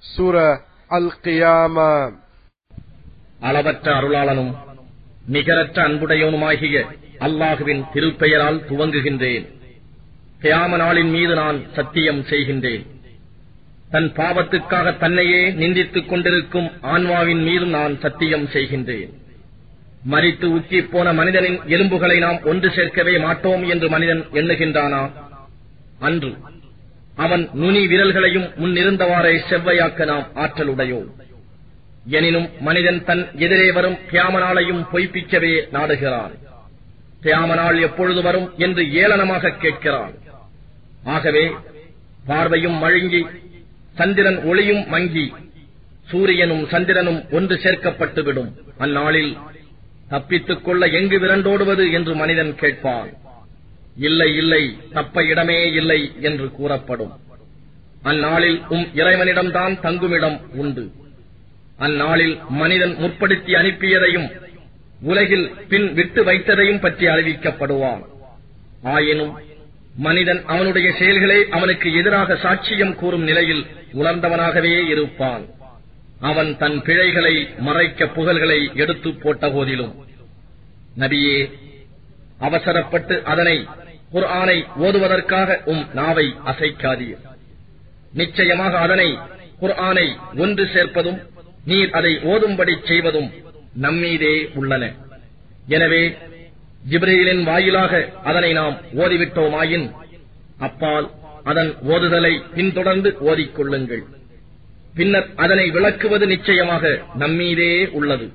சூரா அல் கியாமா. அளவற்ற அருளாளனும் நிகரற்ற அன்புடையவனுமாகிய அல்லாஹுவின் திருப்பெயரால் துவங்குகின்றேன். கியாம நாளின் மீது நான் சத்தியம் செய்கின்றேன். தன் பாவத்துக்காக தன்னையே நிந்தித்துக் கொண்டிருக்கும் ஆன்மாவின் மீது நான் சத்தியம் செய்கின்றேன். மரித்து உச்சிப் போன மனிதனின் எலும்புகளை நாம் ஒன்று சேர்க்கவே மாட்டோம் என்று மனிதன் எண்ணுகின்றானா? அன்று அவன் நுனி விரல்களையும் முன்னிருந்தவாறே செவ்வையாக்க நாம் ஆற்றலுடையோம். எனினும் மனிதன் தன் எதிரே வரும் கியாம நாளையும் பொய்ப்பிக்கவே நாடுகிறான். கியாம நாள் எப்பொழுது வரும் என்று ஏளனமாக கேட்கிறான். ஆகவே பார்வையும் மழுங்கி, சந்திரன் ஒளியும் மங்கி, சூரியனும் சந்திரனும் ஒன்று சேர்க்கப்பட்டுவிடும். அந்நாளில் தப்பித்துக் கொள்ள எங்கு விரண்டோடுவது என்று மனிதன் கேட்பான். இல்லை இல்லை, தப்ப இடமே இல்லை என்று கூறப்படும். அந்நாளில் இறைவனிடம்தான் தங்குமிடம் உண்டு. அந்நாளில் மனிதன் முற்படுத்தி அனுப்பியதையும் உலகில் பின் விட்டு வைத்ததையும் பற்றி அறிவிக்கப்படுவான். ஆயினும் மனிதன் அவனுடைய செயல்களே அவனுக்கு எதிராக சாட்சியம் கூறும் நிலையில் உணர்ந்தவனாகவே இருப்பான். அவன் தன் பிழைகளை மறைக்க புகழ்களை எடுத்து போட்ட போதிலும், நபியே, அவசரப்பட்டு அதனை குர்ஆனை ஓதுவதற்காக நாவை அசைக்காதீர். நிச்சயமாக அதனை குர்ஆனை ஒன்று சேர்ப்பதும் நீர் அதை ஓதும்படி செய்வதும் நம்மீதே உள்ளன. எனவே ஜிப்ரீலின் வாயிலாக அதனை நாம் ஓதிவிட்டோமாயின் அப்பால் அதன் ஓதுதலை பின்தொடர்ந்து ஓதிக்கொள்ளுங்கள். பின்னர் அதனை விளக்குவது நிச்சயமாக நம்மீதே உள்ளது.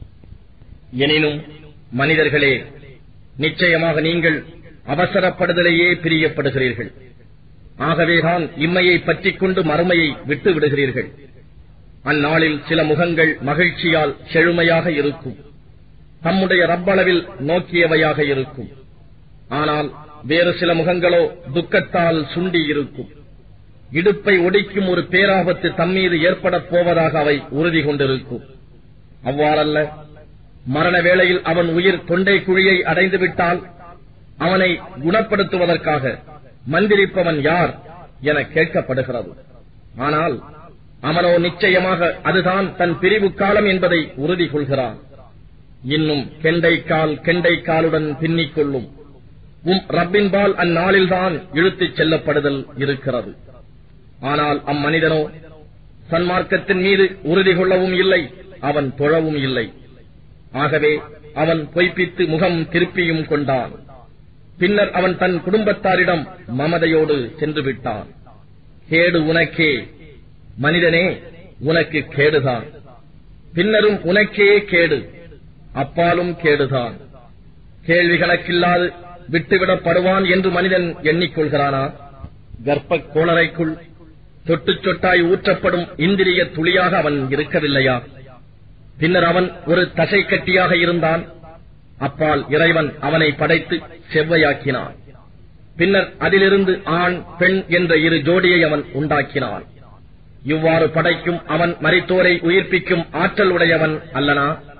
எனினும் மனிதர்களே, நிச்சயமாக நீங்கள் அவசரப்படுதலையே பிரியப்படுகிறீர்கள். ஆகவேதான் இம்மையை பற்றிக் கொண்டு மறுமையை விட்டு விடுகிறீர்கள். அந்நாளில் சில முகங்கள் மகிழ்ச்சியால் செழுமையாக இருக்கும், தம்முடைய ரப்பளவில் நோக்கியவையாக இருக்கும். ஆனால் வேறு சில முகங்களோ துக்கத்தால் சுண்டி இருக்கும். இடுப்பை ஒடிக்கும் ஒரு பேராபத்து தம்மீது ஏற்படப் போவதாக அவை உறுதி கொண்டிருக்கும். அவ்வாறல்ல, மரண வேளையில் அவன் உயிர் தொண்டை குழியை அடைந்துவிட்டால் அவனை குணப்படுத்துவதற்காக மந்திரிப்பவன் யார் என கேட்கப்படுகிறது. ஆனால் அவனோ நிச்சயமாக அதுதான் தன் பிரிவு காலம் என்பதை உறுதி கொள்கிறான். இன்னும் கெண்டை காலுடன் பின்னிக் கொள்ளும் ரப்பின்பால் அந்நாளில்தான் இழுத்துச் செல்லப்படுதல் இருக்கிறது. ஆனால் அம்மனிதனோ சன்மார்க்கத்தின் மீது உறுதி கொள்ளவும் இல்லை, அவன் தொழவும் இல்லை. ஆகவே அவன் பொய்ப்பித்து முகம் திருப்பியும் கொண்டான். பின்னர் அவன் தன் குடும்பத்தாரிடம் மமதையோடு சென்று விட்டான். கேடு உனக்கே மனிதனே, உனக்கு கேடுதான். பின்னரும் உனக்கே கேடு, அப்பாலும் கேடுதான். கேள்வி கணக்கில்லாது விட்டுவிடப்படுவான் என்று மனிதன் எண்ணிக்கொள்கிறானா? கர்ப்ப கோளரைக்குள் சொட்டு சொட்டாய் ஊற்றப்படும் இந்திரிய துளியாக அவன் இருக்கவில்லையா? பின்னர் அவன் ஒரு தசை கட்டியாக இருந்தான். அப்பால் இறைவன் அவனை படைத்து செவ்வையாக்கினான். பின்னர் அதிலிருந்து ஆண் பெண் என்ற இரு ஜோடியை அவன் உண்டாக்கினான். இவ்வாறு படைக்கும் அவன் மரித்தோரை உயிர்ப்பிக்கும் ஆற்றல் உடையவன் அல்லனா?